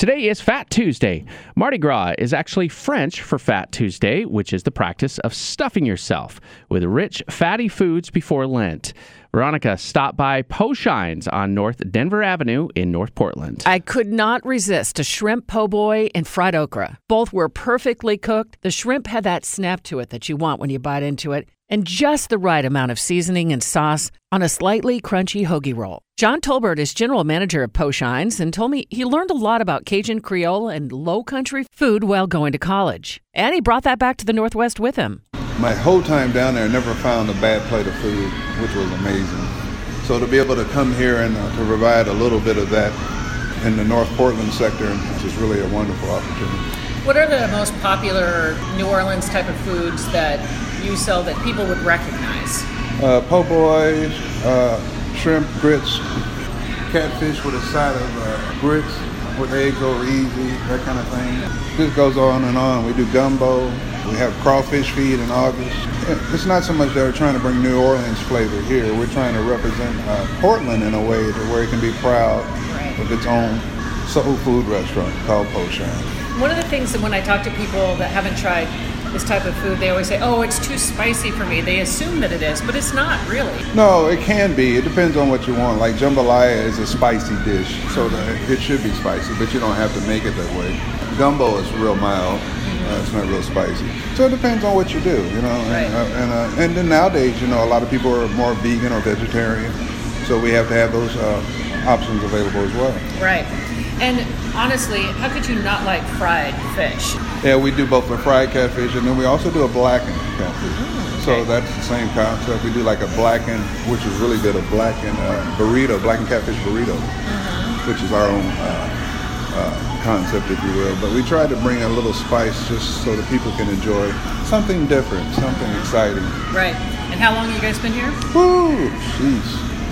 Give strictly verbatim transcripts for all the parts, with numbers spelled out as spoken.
Today is Fat Tuesday. Mardi Gras is actually French for Fat Tuesday, which is the practice of stuffing yourself with rich, fatty foods before Lent. Veronica stopped by Po' Shines on North Denver Avenue in North Portland. I could not resist a shrimp po' boy and fried okra. Both were perfectly cooked. The shrimp had that snap to it that you want when you bite into it, and just the right amount of seasoning and sauce on a slightly crunchy hoagie roll. John Tolbert is general manager of Po' Shines and told me he learned a lot about Cajun Creole and low country food while going to college. And he brought that back to the Northwest with him. My whole time down there, I never found a bad plate of food, which was amazing. So to be able to come here and uh, to provide a little bit of that in the North Portland sector is really a wonderful opportunity. What are the most popular New Orleans type of foods that you sell that people would recognize? Uh, po' boys, uh, shrimp, grits, catfish with a side of uh, grits with eggs over easy, that kind of thing. This goes on and on. We do gumbo. We have crawfish feed in August. It's not so much that we're trying to bring New Orleans flavor here. We're trying to represent uh, Portland in a way to where it can be proud Right. of its own soul food restaurant called Po' Shines. One of the things that when I talk to people that haven't tried this type of food, they always say, oh, it's too spicy for me. They assume that it is, but it's not really. No, it can be. It depends on what you want. Like jambalaya is a spicy dish, so that it should be spicy, but you don't have to make it that way. Gumbo is real mild. Uh, it's not real spicy. So it depends on what you do, you know. Right. And, uh, and, uh, and then nowadays, you know, a lot of people are more vegan or vegetarian, so we have to have those uh, options available as well. Right. And honestly, how could you not like fried fish? Yeah, we do both a fried catfish, and then we also do a blackened catfish. Mm, So okay. that's the same concept. We do like a blackened, which is really good, a blackened uh, burrito, blackened catfish burrito, Mm-hmm. which is our own uh, uh, concept, if you will. But we try to bring a little spice just so that people can enjoy something different, something exciting. Right. And how long have you guys been here? Woo! Jeez.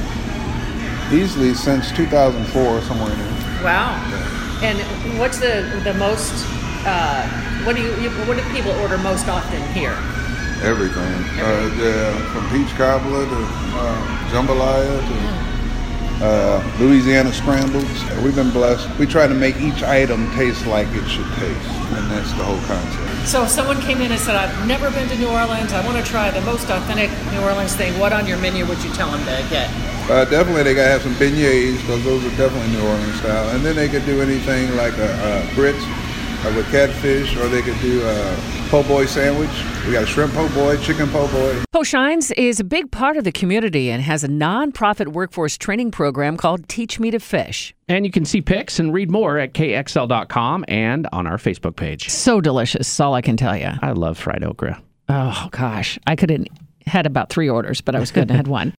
Easily since two thousand four, somewhere in there. Wow. And what's the the most? Uh, what do you what do people order most often here? Everything. Uh, yeah, from peach cobbler to uh, jambalaya to uh, Louisiana scrambles. We've been blessed. We try to make each item taste like it should taste, and that's the whole concept. So if someone came in and said, I've never been to New Orleans, I want to try the most authentic New Orleans thing, what on your menu would you tell them to get? Uh, definitely, they gotta have some beignets because those are definitely New Orleans style, and then they could do anything like a, a grits uh, with catfish, or they could do a po' boy sandwich. We got a shrimp po' boy, chicken po' boy. Po' Shines is a big part of the community and has a nonprofit workforce training program called Teach Me to Fish. And you can see pics and read more at K X L dot com and on our Facebook page. So delicious, is all I can tell you. I love fried okra. Oh, gosh. I could have had about three orders, but I was good and had one.